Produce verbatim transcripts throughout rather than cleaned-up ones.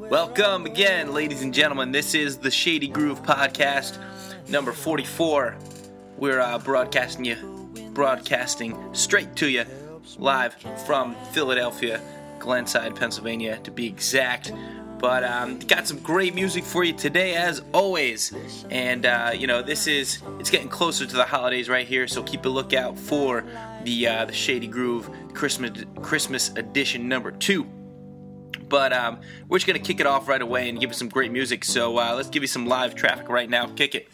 Welcome again, ladies and gentlemen. This is the Shady Groove Podcast, number forty-four. We're uh, broadcasting you, broadcasting straight to you, live from Philadelphia, Glenside, Pennsylvania, to be exact. But um, got some great music for you today, as always. And uh, you know, this is it's getting closer to the holidays right here, so keep a lookout for the uh, the Shady Groove Christmas Christmas edition number two. But um, we're just going to kick it off right away and give you some great music. So uh, let's give you some live traffic right now. Kick it.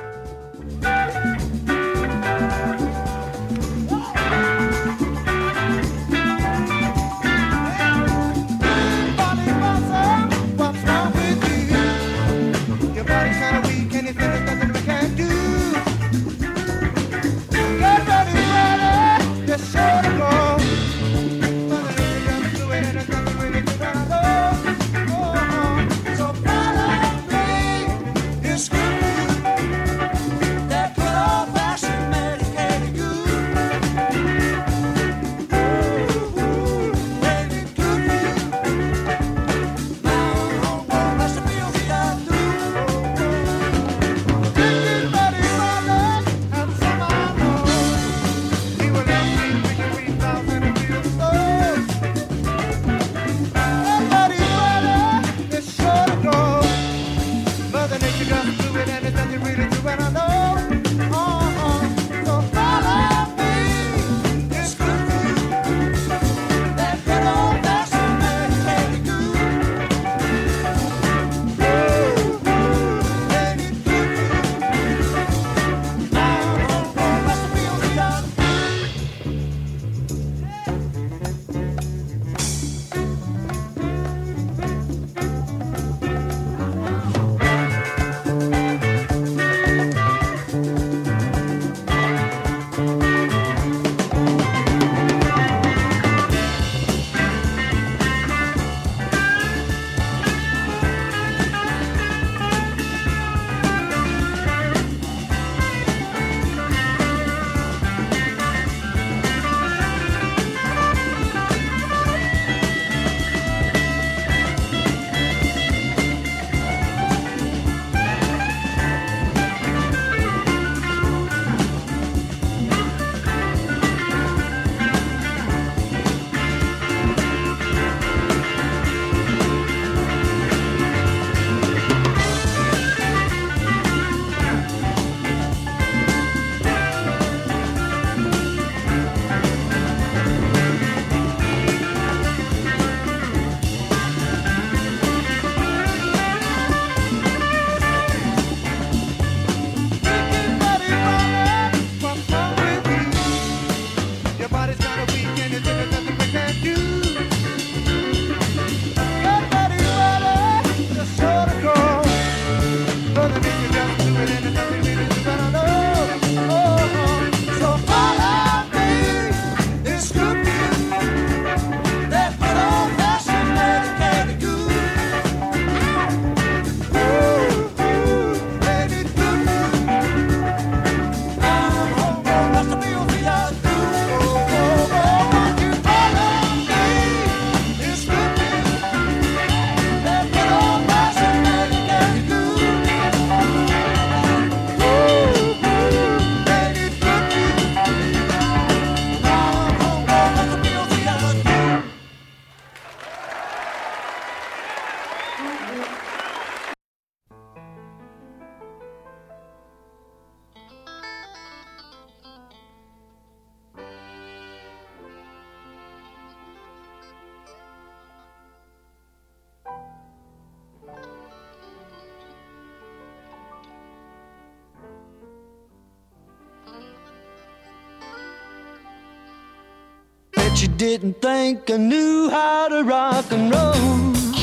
You didn't think I knew how to rock and roll.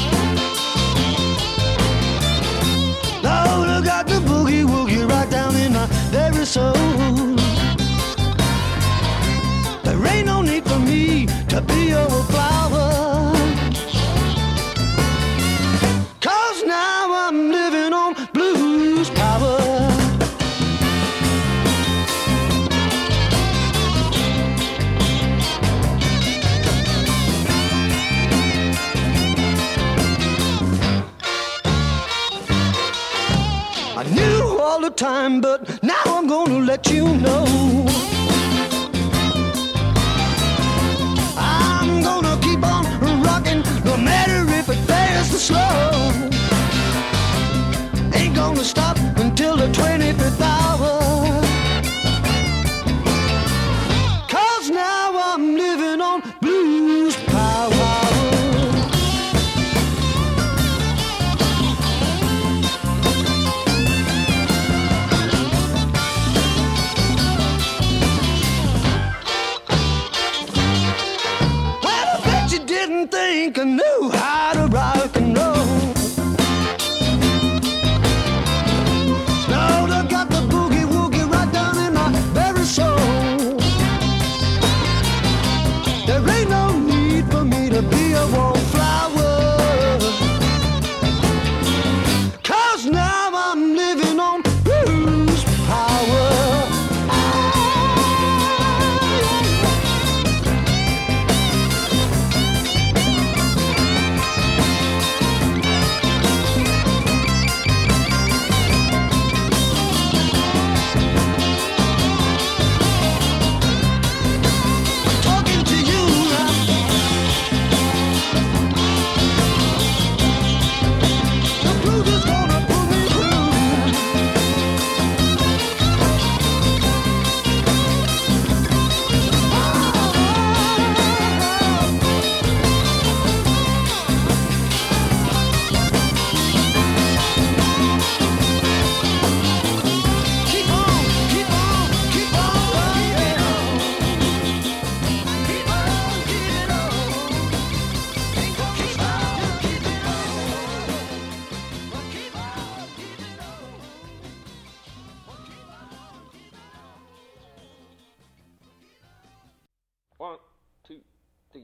Lord, I got the boogie woogie right down in my very soul. There ain't no need for me to be your flower, 'cause now I'm living on blues power. all the time, but now I'm gonna let you know. I'm gonna keep on rocking, no matter if it fast or slow. Ain't gonna stop until the twenty-fifth hour. Cause now I'm living on blues power. Well, I bet you didn't think I knew how to rock and roll. Be a wallflower, cause now I'm living on blues power. Talking to you now. One, two, three.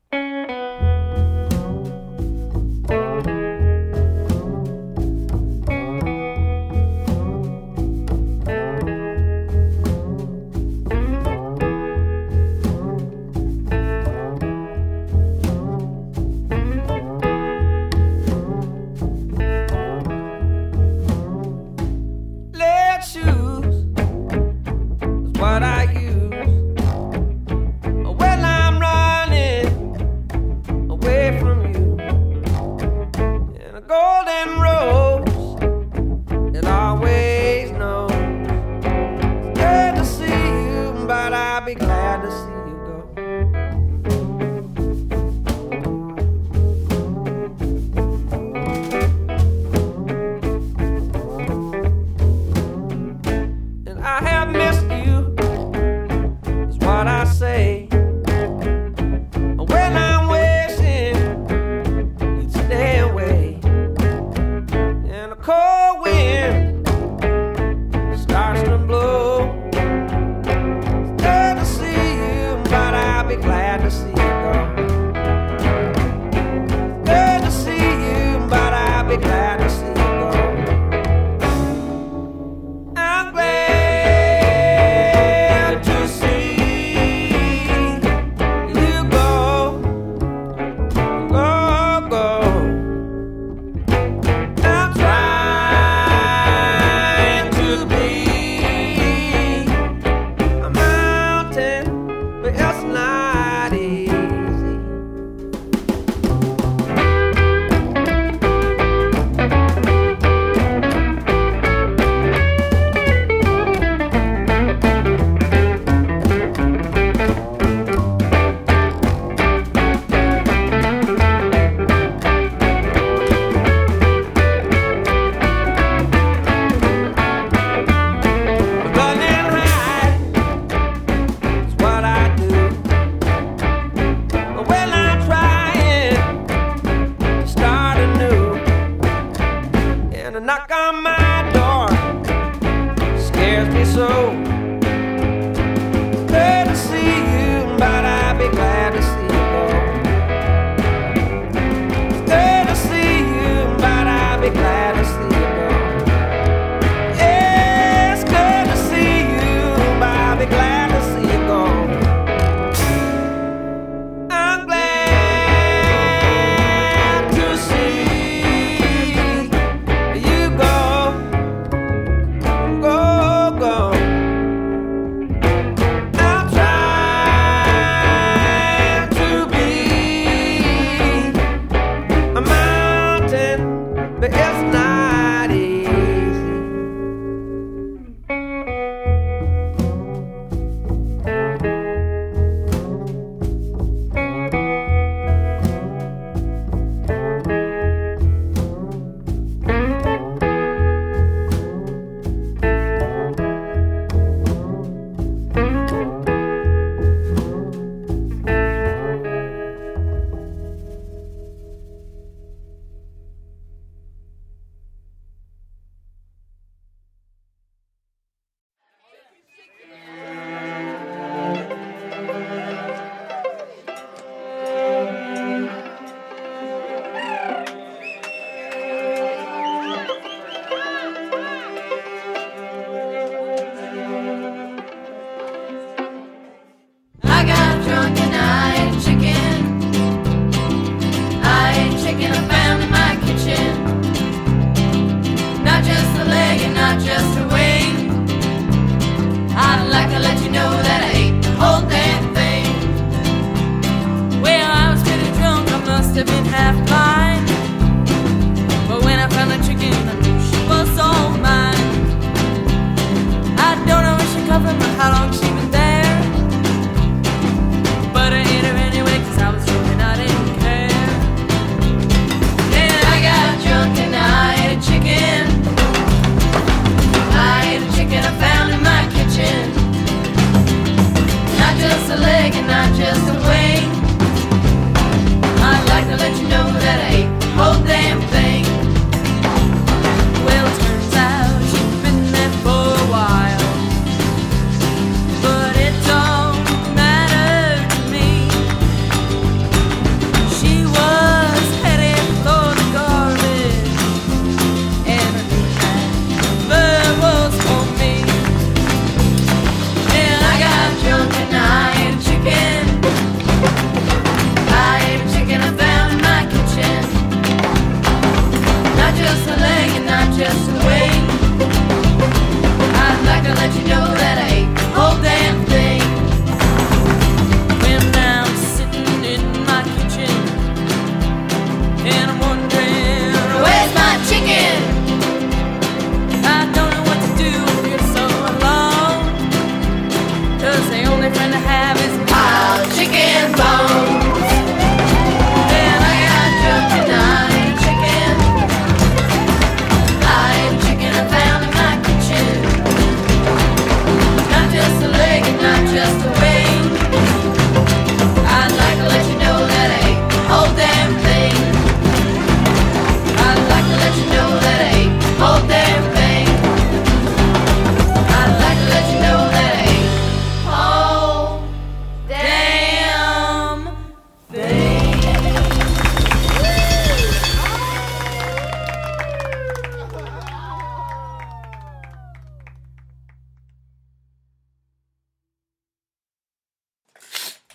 Lead shoes is what I use. Well, I'm running away from you. And a golden rose, it always knows. It's good to see you, but I'll be glad to see you go. And I have missed you, is what I say. When I'm wishing you'd stay away. And a cold wind starts to blow. It's good to see you, but I'll be glad to see you go. It's good to see you, but I'll be glad to see you go. I'm glad to see you go, go, go. I'm trying to be a mountain, but it's not easy. Running high is what I do. Well, I'm trying to start anew. And a knock on my door scares me so. Glad to see you, but I'll be glad to see you go. Glad to see you, but I'll be glad to see you go. Yeah, it's good to see you, but I'll be glad to see you go. I'm glad to see you go.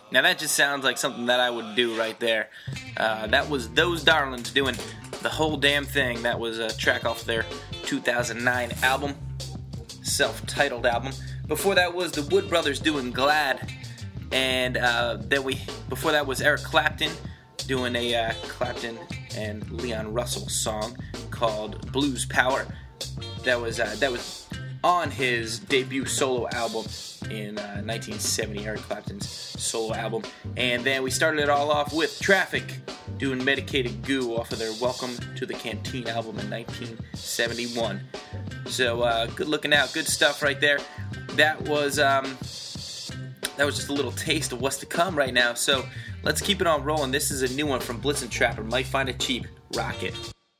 Now that just sounds like something that I would do right there. Uh, that was Those Darlings doing The Whole Damn Thing. That was a track off their two thousand nine album, self-titled album. Before that was the Wood Brothers doing Glad. And uh, then we, before that was Eric Clapton doing a uh, Clapton and Leon Russell song called Blues Power. That was uh, that was on his debut solo album in uh, nineteen seventy, Eric Clapton's solo album. And then we started it all off with Traffic doing Medicated Goo off of their Welcome to the Canteen album in nineteen seventy-one. So uh, good looking out, good stuff right there. That was um, that was just a little taste of what's to come right now. So let's keep it on rolling. This is a new one from Blitzen Trapper. Might find it cheap. Rock it.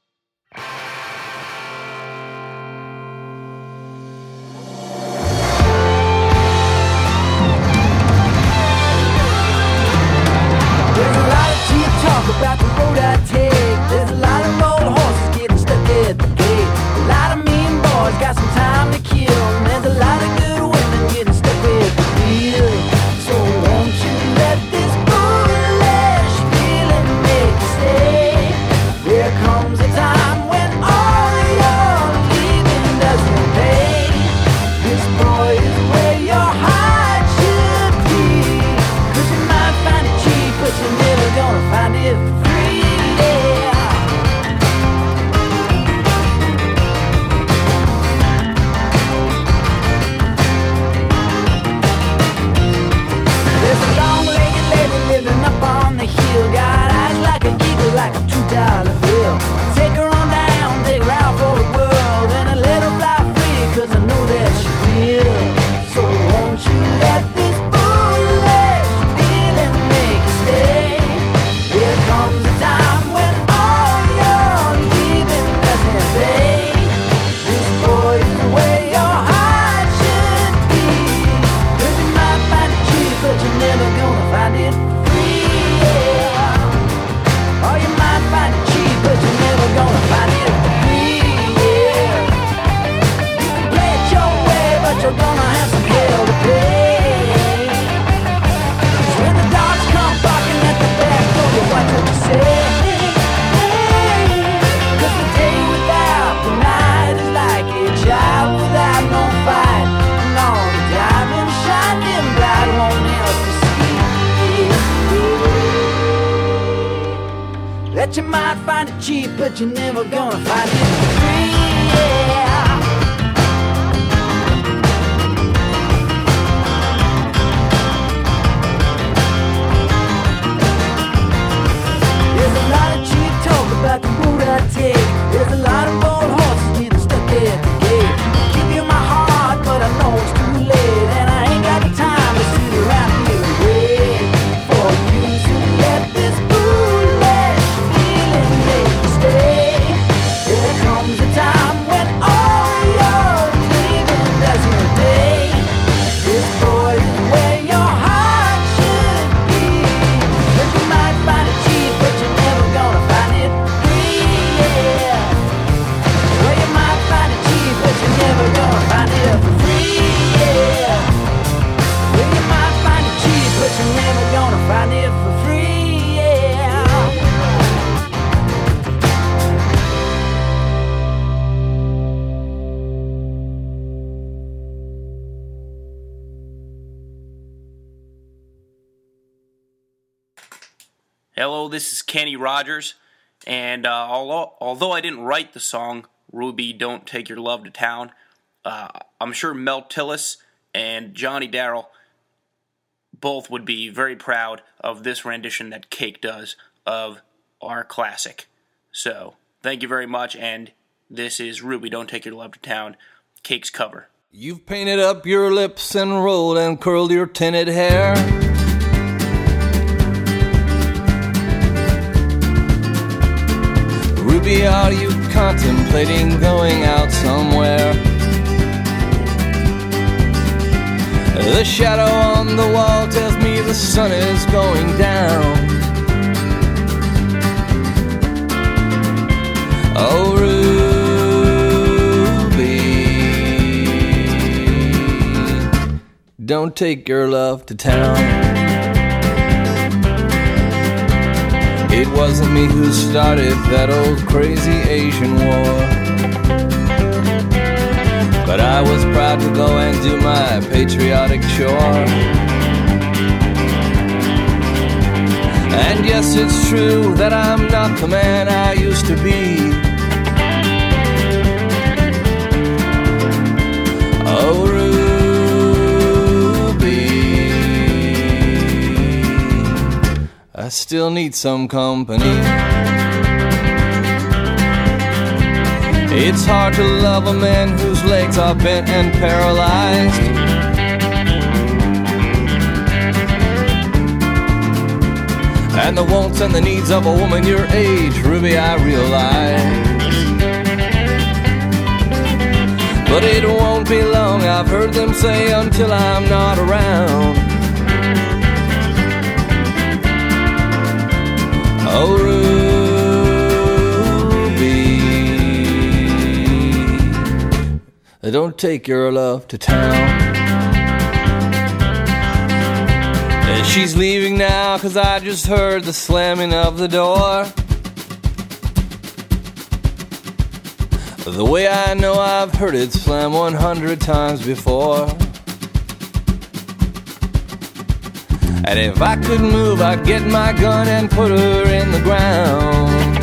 About the road I take, there's a lot of old horses getting stuck at the gate. A lot of mean boys got some time to kill, and there's a lot of good women getting stuck at the wheel. So won't you let this foolish feeling make you stay? There comes a time when all your leaving doesn't pay. This boy is where your heart should be, 'cause you might find it cheap, but you're never gonna find it free, yeah. There's a long-legged lady living up on the hill, got eyes like an eagle, like a two-dollar bill. Take her on down, take her out for the world, and I let her fly free, 'cause I know that she will. So won't you let this foolish feeling make you stay? There comes a time when all your leaving doesn't pay. This boy is where your heart should be, 'cause you might find it cheap, but you're never gonna find it free, yeah. Or you might find it cheap, but you're never gonna find it free, yeah. You can play it your way, but you're gonna have some hell to pay. 'Cause when the dogs come barking at the back door, you watch what you say. 'Cause the day without the night is like a child without no fight, and all the diamonds shining bright won't help you see that you might find it cheap, but you're never gonna find it free, yeah. There's a lot of cheap talk about the road I take. There's a lot of old horses getting stuck at the gate. I give you my heart, but I know it's too late, and I ain't got the time to sit around here and wait for you to let this foolish feeling make you stay. There comes a time when all your leaving doesn't pay. This boy is where your heart should be, 'cause you might find it cheap, but you're never gonna find it free, yeah. Well, you might find it cheap, but you're never gonna find it for free, yeah. Well, you might find it cheap, but you're never gonna find it for free, yeah. Hello, this is Kenny Rogers, and uh, although, although I didn't write the song, Ruby, Don't Take Your Love to Town, uh, I'm sure Mel Tillis and Johnny Darrell both would be very proud of this rendition that Cake does of our classic. So, thank you very much, and this is Ruby, Don't Take Your Love to Town, Cake's cover. You've painted up your lips and rolled and curled your tinted hair. Ruby, are you contemplating going out somewhere? The shadow on the wall tells me the sun is going down. Oh, Ruby, don't take your love to town. It wasn't me who started that old crazy Asian war, but I was proud to go and do my patriotic chore. And yes, it's true that I'm not the man I used to be. Oh, I still need some company. It's hard to love a man whose legs are bent and paralyzed. And the wants and the needs of a woman your age, Ruby, I realize. But it won't be long, I've heard them say, until I'm not around. Oh, Ruby, don't take your love to town. She's leaving now, 'cause I just heard the slamming of the door. The way I know I've heard it slam one hundred times before. And if I could move, I'd get my gun and put her in the ground.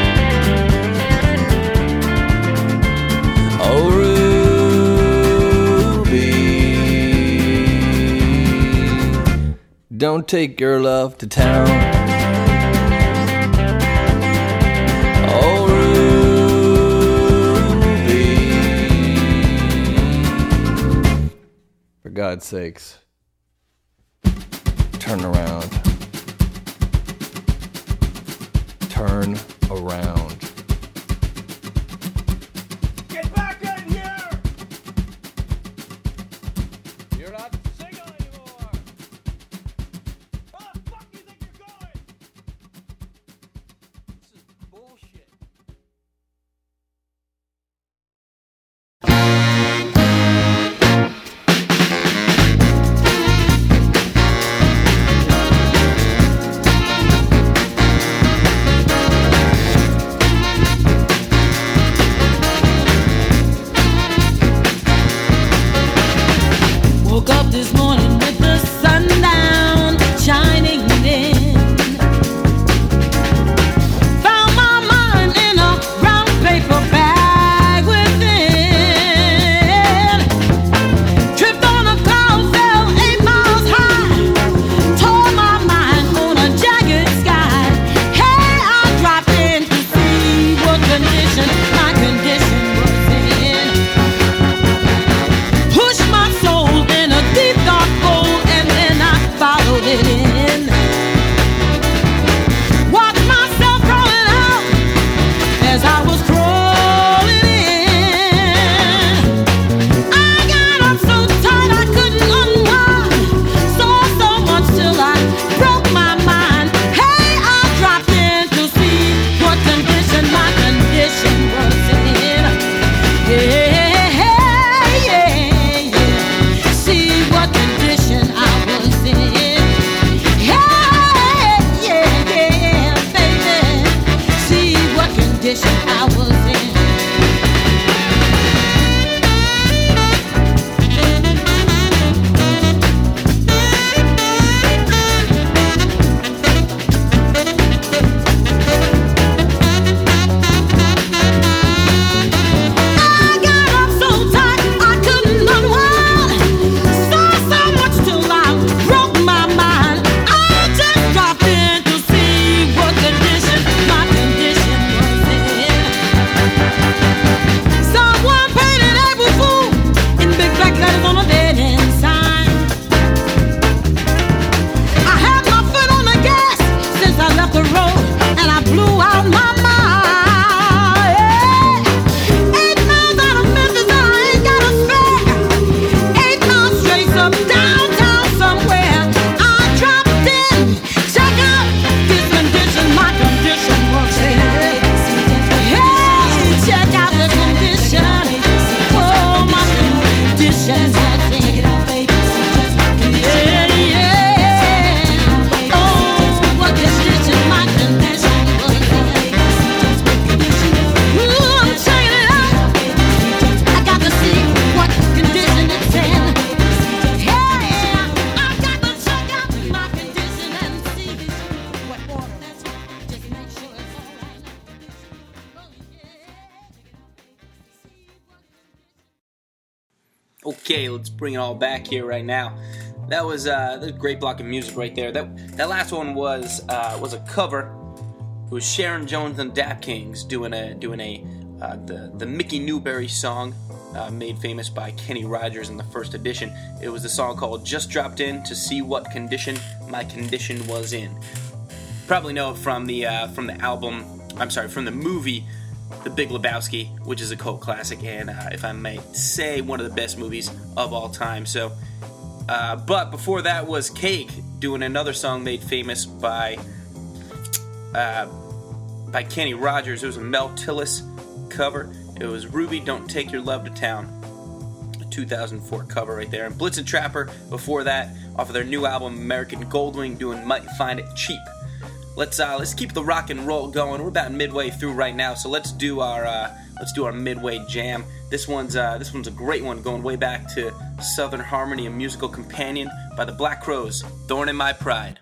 Oh, Ruby, don't take your love to town. Oh, Ruby, for God's sakes, turn around. Turn around. Get back in here! You're not single anymore. Where the fuck do you think you're going? This is bullshit. Woke up this morning with the sun down, shining in. Found my mind in a brown paper bag within. Tripped on a cloud, fell eight miles high. Tore my mind on a jagged sky. Hey, I dropped in to see what condition my condition was in. Pushed my soul in a deep dark hole, and then I followed it in. Watched myself crawling out as I was crawling in. I got up so tight I couldn't unwind. Saw so much till I broke my mind. Hey, I dropped in to see what condition my condition was in. Yeah, yeah, yeah. See what condition I was in. Yeah, yeah, yeah, baby. See what condition I was in. I got up so tight I couldn't unwind. Saw so much till I broke my mind. I just dropped in to see what condition my condition was in. Okay, let's bring it all back here right now. That was uh, a great block of music right there. That that last one was uh, was a cover. It was Sharon Jones and Dap Kings doing a doing a uh, the the Mickey Newberry song, uh, made famous by Kenny Rogers in the first edition. It was the song called "Just Dropped In to See What Condition My Condition Was In." Probably know it from the uh, from the album. I'm sorry, from the movie The Big Lebowski, which is a cult classic, and uh, if I might say, one of the best movies of all time. So, uh, but before that was Cake doing another song made famous by uh, by Kenny Rogers. It was a Mel Tillis cover. It was "Ruby, Don't Take Your Love to Town," a two thousand four cover right there. And Blitzen Trapper before that, off of their new album American Goldwing, doing "Might Find It Cheap." Let's uh, let's keep the rock and roll going. We're about midway through right now, so let's do our uh, let's do our midway jam. This one's uh, this one's a great one, going way back to Southern Harmony, a musical companion by the Black Crowes. "Thorn in My Pride."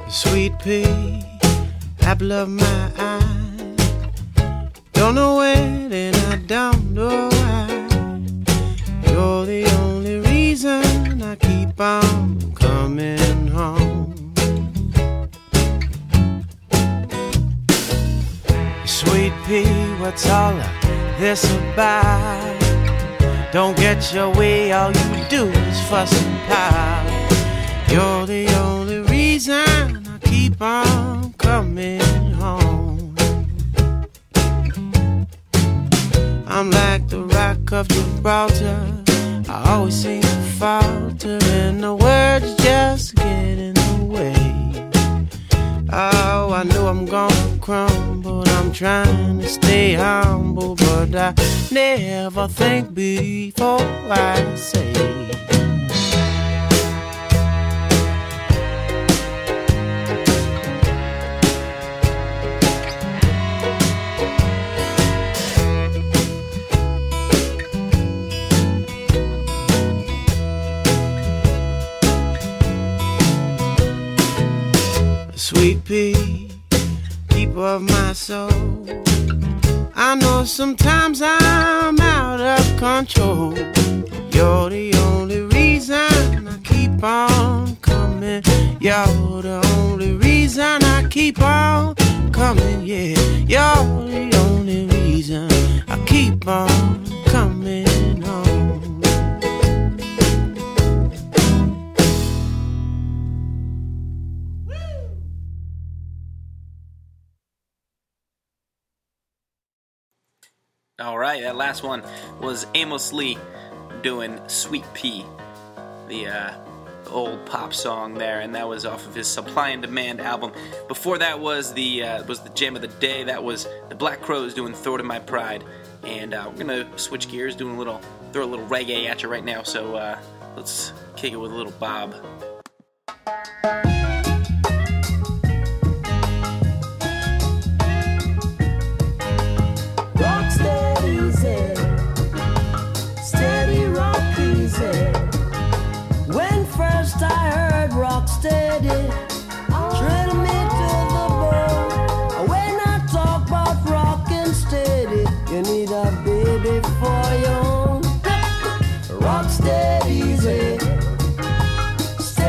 Sweet pea, apple of my eye. Don't know when and I don't know why. You're the only reason I keep on coming home. Sweet pea, what's all of this about? Don't get your way, all you do is fuss and pout. You're the only reason I keep on coming home. I'm like the rock of Gibraltar, I always seem to falter, and the words just get in the way. Oh, I know I'm gonna crumble, I'm trying to stay humble, but I never think before I say. Sweet pea, keeper of my soul. I know sometimes I'm out of control. You're the only reason I keep on coming. You're the only reason I keep on coming, yeah. You're the only reason I keep on coming home. All right, that last one was Amos Lee doing Sweet Pea, the uh, old pop song there, and that was off of his Supply and Demand album. Before that was the uh, was the jam of the day. That was the Black Crowes doing Throw to My Pride, and uh, we're gonna switch gears, doing a little throw a little reggae at you right now. So uh, let's kick it with a little Bob. Rock steady, easy. Steady, rock easy. When first I heard rock steady, thrill me to the bone. When I talk about rockin' steady, you need a baby for your own. Rock steady, easy.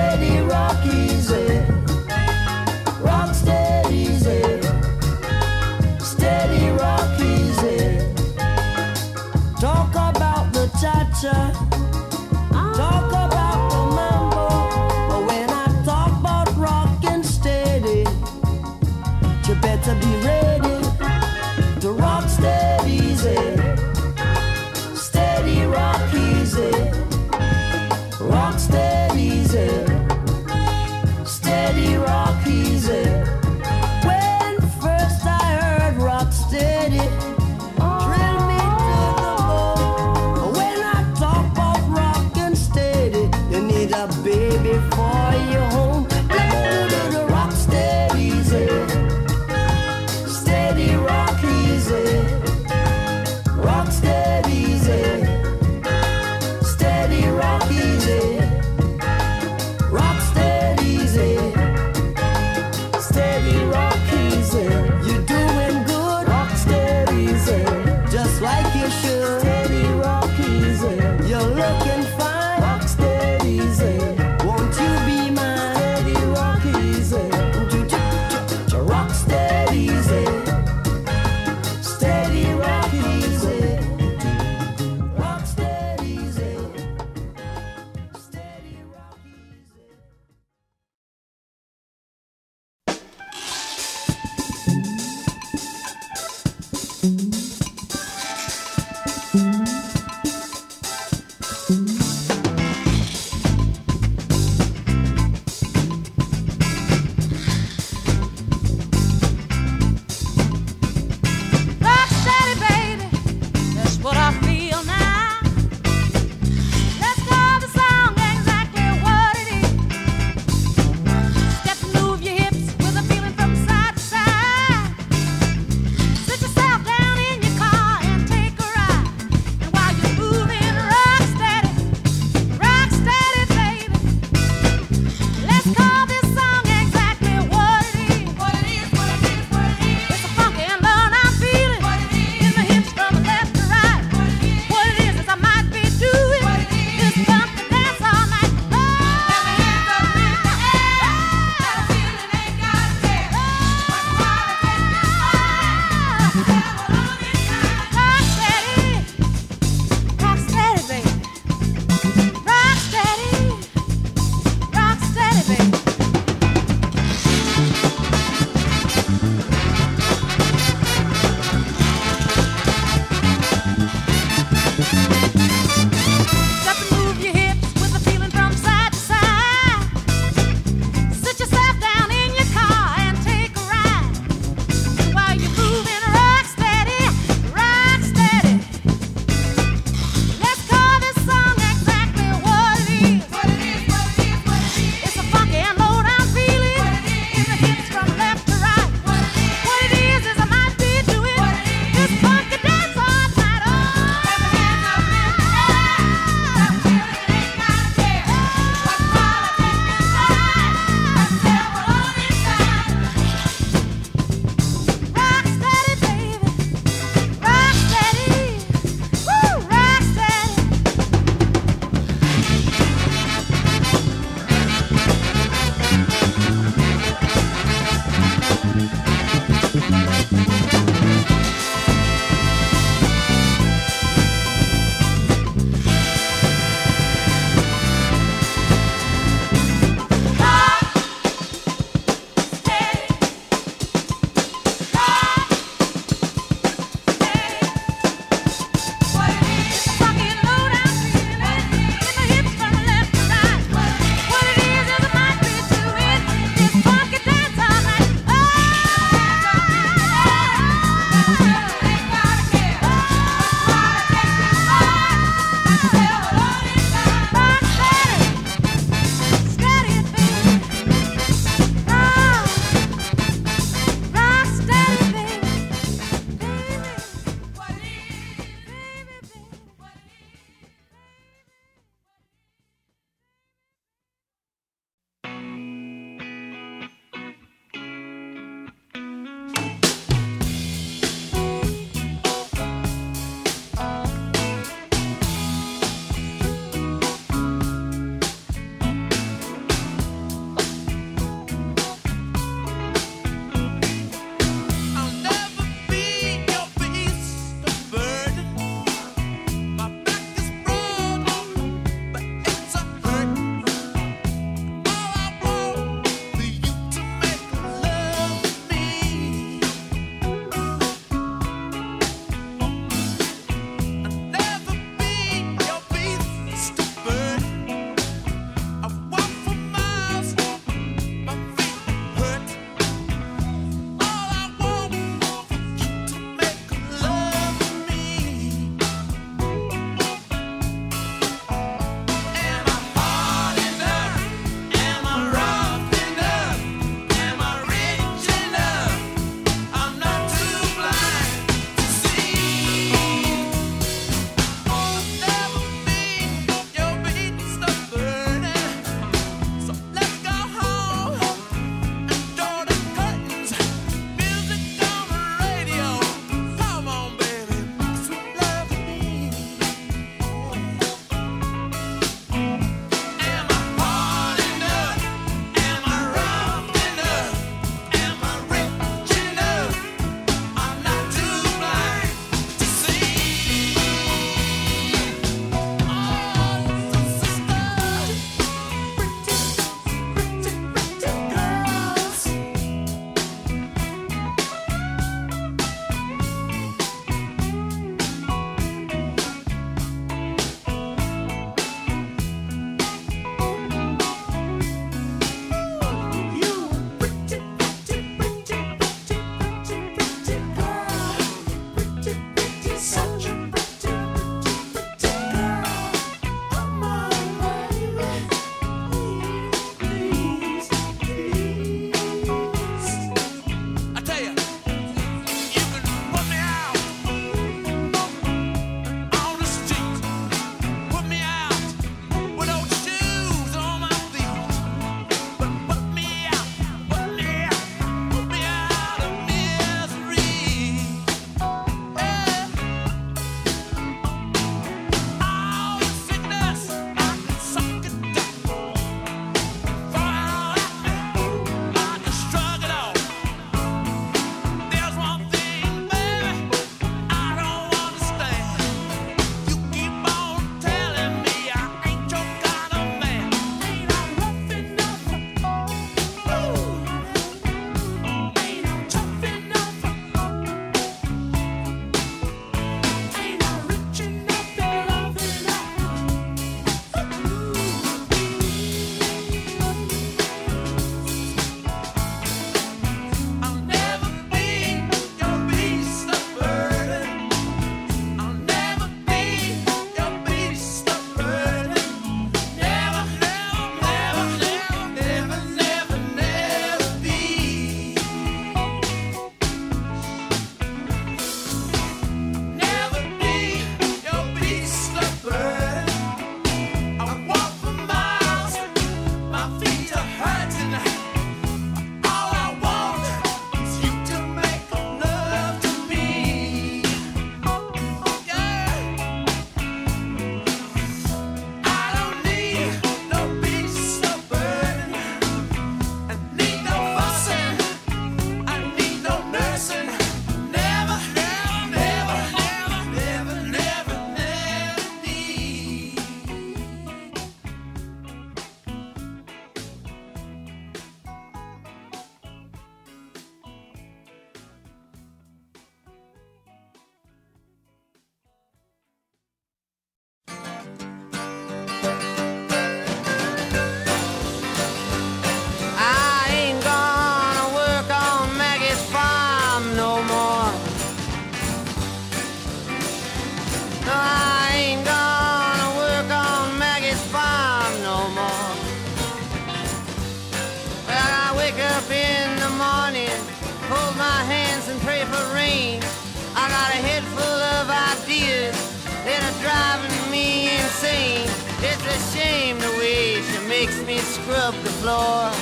fold my hands and pray for rain. I got a head full of ideas that are driving me insane. It's a shame the way she makes me scrub the floor.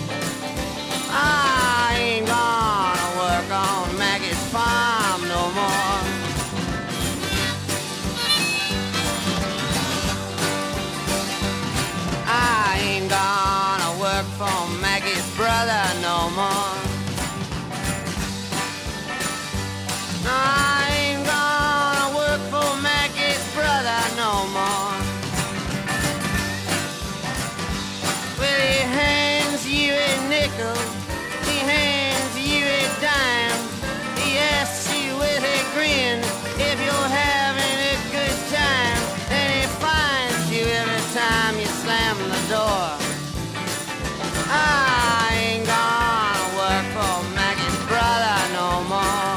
I ain't gonna work on Maggie's farm no more. I ain't gonna work for Maggie's brother no more. No, I ain't gonna work for Maggie's brother no more. Well, he hands you a nickel, he hands you a dime, he asks you with a grin if you're having a good time, and he finds you every time you slam the door. I ain't gonna work for Maggie's brother no more.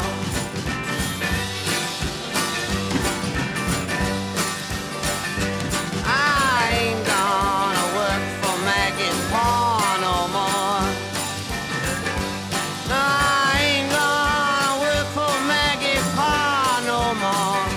I ain't gonna work for Maggie's pa no more. No, I ain't gonna work for Maggie's pa no more.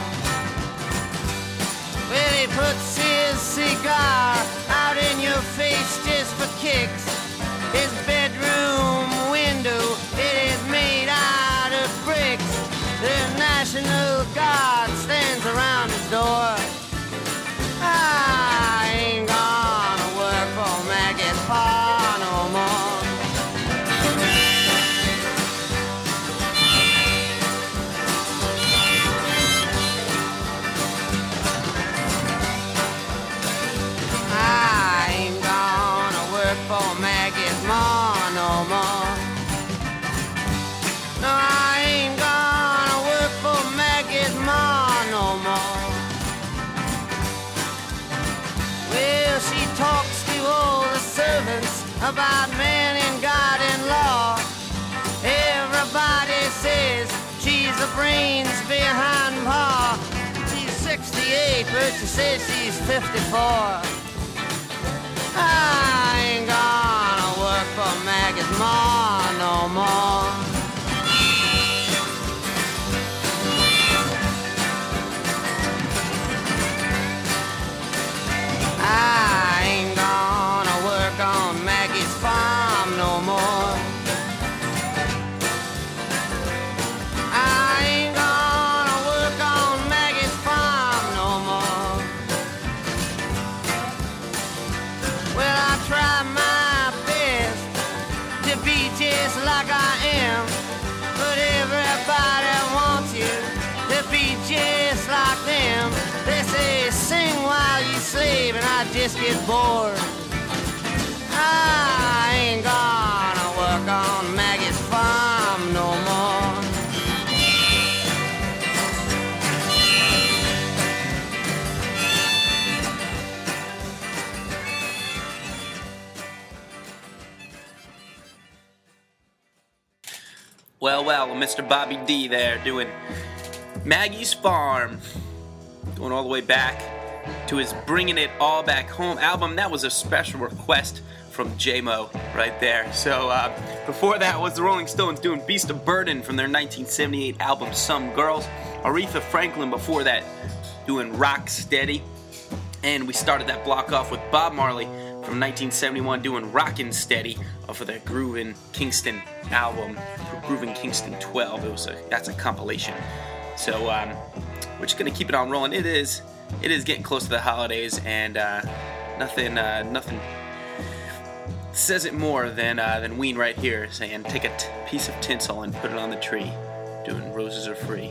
Well, he puts his cigar out in your face just for kicks. His bedroom window, it is made out of bricks. The National Guard stands around his door. I ain't gonna work for Maggie's pa no more. I ain't gonna work for Maggie's ma no more. No, I ain't gonna work for Maggie's ma no more. Well, she talks to all the servants about man and God and law. Everybody says she's the brains behind pa. She's sixty-eight, but she says she's fifty-four. I ain't gonna work for Maggie's ma no more. I ain't gonna work on Maggie's farm no more. I ain't gonna work on Maggie's farm no more. Well, I try my best to be just like I am, but everybody wants you to be just like them. They say sing while you slave, and I just get bored. I ain't gonna work on Maggie's farm no more. Well, well, Mister Bobby D there doing Maggie's Farm. Going all the way back to his Bringing It All Back Home album. That was a special request from J-Mo right there. So uh, before that was the Rolling Stones doing Beast of Burden from their nineteen seventy-eight album Some Girls. Aretha Franklin before that doing Rock Steady. And we started that block off with Bob Marley from nineteen seventy-one doing Rockin' Steady off of their Groovin' Kingston album, Groovin' Kingston twelve. It was a, that's a compilation. So um, we're just gonna keep it on rolling. It is, it is getting close to the holidays, and uh, nothing, uh, nothing says it more than uh, than Ween right here saying, "Take a t- piece of tinsel and put it on the tree." Doing Roses Are Free.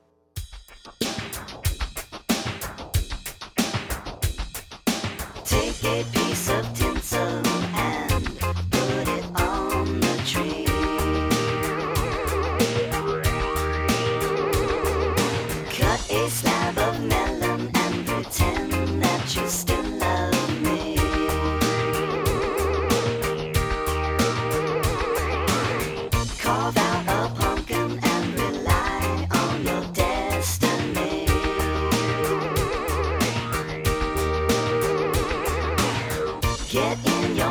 Take a piece of tinsel and put it on the tree. Cut a slab of melon and pretend that you still love me. Carve out a pumpkin and rely on your destiny. Get in your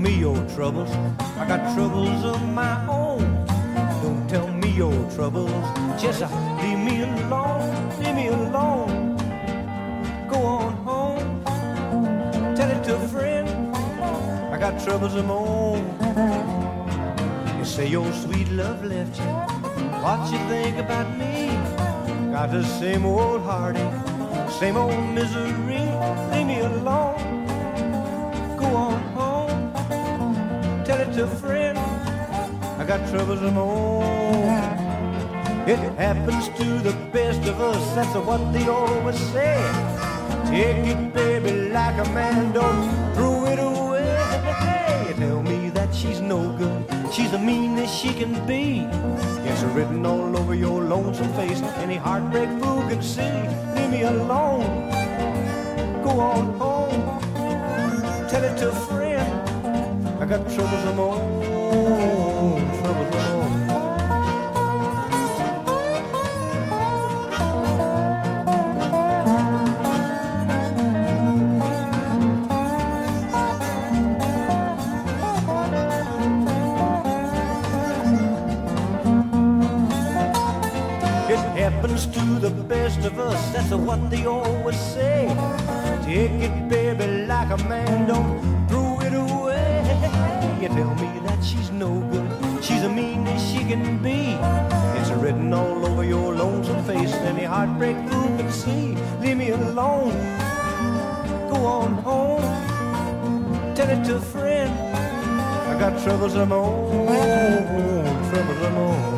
me your troubles. I got troubles of my own. Don't tell me your troubles. Just uh, leave me alone. Leave me alone. Go on home. Tell it to a friend. I got troubles of my own. You say your sweet love left you. What you think about me? Got the same old heartache, same old misery. Leave me alone. Go on home. Tell it to a friend. I got troubles of my own. It happens to the best of us. That's what they always say. Take it, baby, like a man. Don't throw it away. You tell me that she's no good. She's the meanest she can be. It's written all over your lonesome face. Any heartbreak fool can see. Leave me alone. Go on home. Tell it to a friend. I got troubles of my own. Troubles of my own. Happens to the best of us, that's what they always say. Take it, baby, like a man, don't throw it away. You tell me that she's no good, she's the meanest she can be. It's written all over your lonesome face, any heartbreak fool can see. Leave me alone, go on home, tell it to a friend. I got troubles of my own, troubles of my own.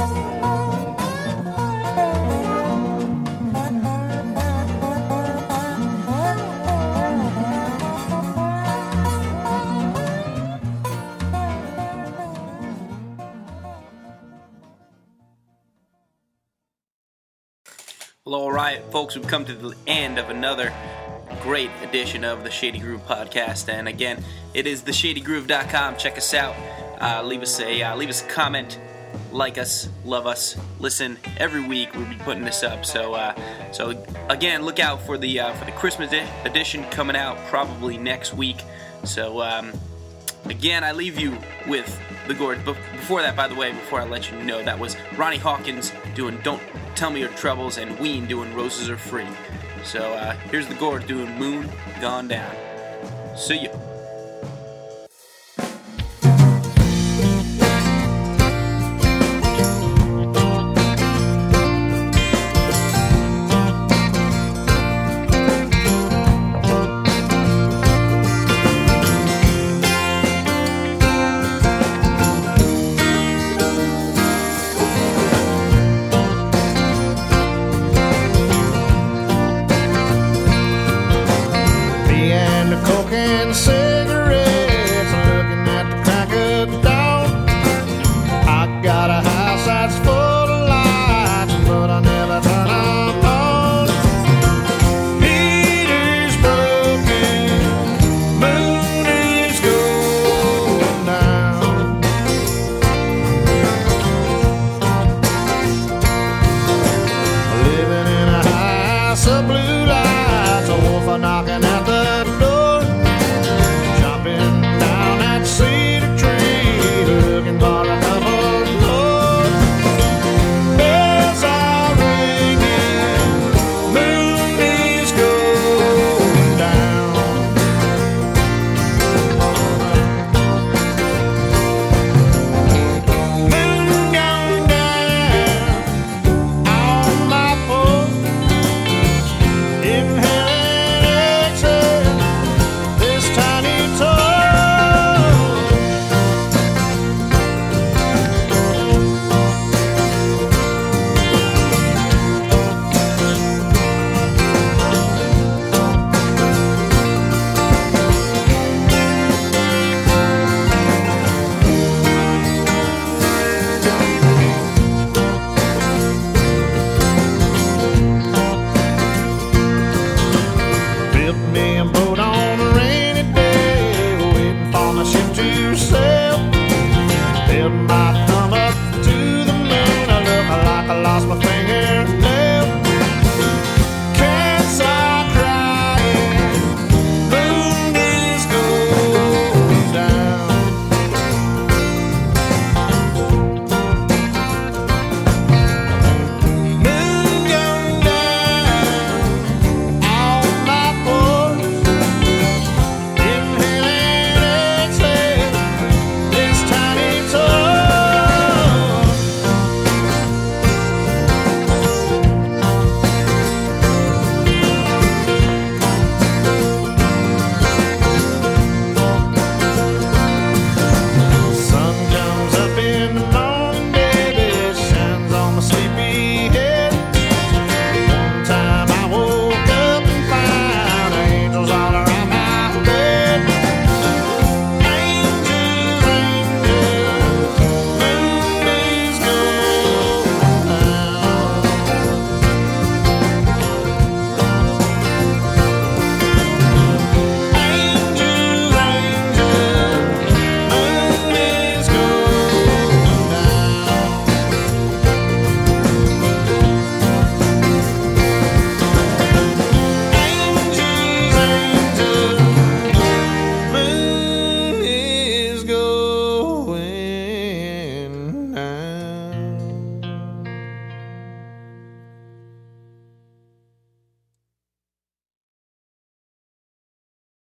Well, all right, folks, we've come to the end of another great edition of the Shady Groove podcast. And again, it is the shady groove dot com. Check us out. Uh, leave us a uh, leave us a comment. Like us, love us, listen. Every week we'll be putting this up. So, uh, so again, look out for the uh, for the Christmas edition coming out probably next week. So, um, again, I leave you with the Gord. But before that, by the way, before I let you know, that was Ronnie Hawkins doing "Don't Tell Me Your Troubles" and Ween doing "Roses Are Free." So uh, here's the Gord doing "Moon Gone Down." See ya.